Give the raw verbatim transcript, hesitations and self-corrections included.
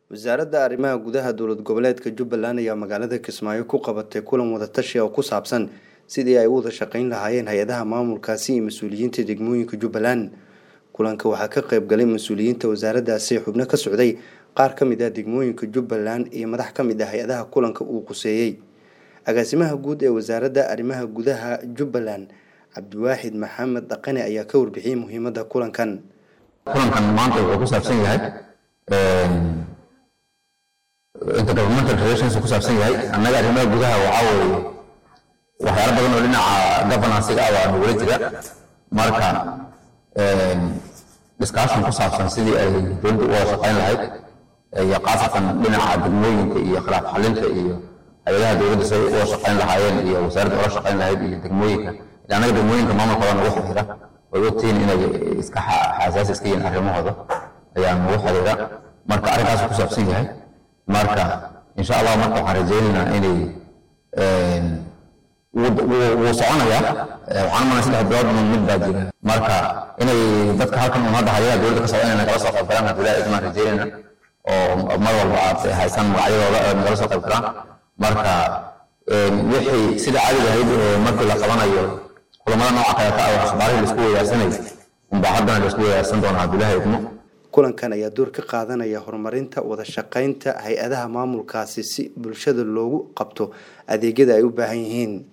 wasaaradda arrimaha gudaha dowlad goboleedka Jubbaland ayaa magaalada Kismaayo ku qabatay kulan wada tashi oo ku saabsan sidii ay u wada shaqayn lahaayeen hay'adaha maamulkaasi iyo mas'uuliyiinta degmooyinka Jubbaland. Kulanka waxaa ka qayb galay mas'uuliyiinta wasaaraddaasi xubno ka socday qaar ka mid ah degmooyinka Jubbaland iyo madax ka mid ah hay'adaha kulanka uu quseeyay. agaasimaha guud ee wasaaradda arrimaha gudaha Jubbaland Cabdiwaaxid Maxamed Dhaqane ayaa ka warbixiyay muhiimadda kulankan. kulankan maanta wuxuu ku saabsan yahay intergovernmental relations ku saabsan yahay annaga arrimaha gudaha waxa weeye waxyaalo badan oo dhinaca governance-ga ah waa nagula jira marka discussion ku saabsan sidii ay dowladda u wada shaqayn lahayd iyo qaasatan dhinaca degmooyinka iyo khilaaf xalinta iyo hay'adaha dowladda say u wada shaqayn lahaayeen iyo wasaaradda wada shaqayn lahayd iyo degmooyinka annaga degmooyinka maamulkooda nagu xiriira way ogtihiin inay iska xasaasi iska yihiin arrimahooda ayaa nagu xiriira marka arrinkaas ku saabsan yahay marka insha Allah marka waxaan rajaynaynaa inay wuu soconayaa waxaan maana saddex bilood mid baa jira marka inay dadka halkan un hadda hay'adaha dowladda ka socdaan inay kala soo qayb galaan haddii ilaahay rajaynayna oo mar walba aad haysan magacyadooda aad nagala soo qayb galaan marka wixii sida caadiga ahayd markii la qabanayo kulamada nooca kale ka ah akhbaarihii la isku weydaarsanay unbaa haddana la isku weydaarsan doonaa haddii ilaahay idmo. kulankan ayaa door ka qaadanaya horumarinta wada shaqaynta hay'adaha maamulkaasi si bulshada loogu qabto adeegyada ay u baahan yihiin.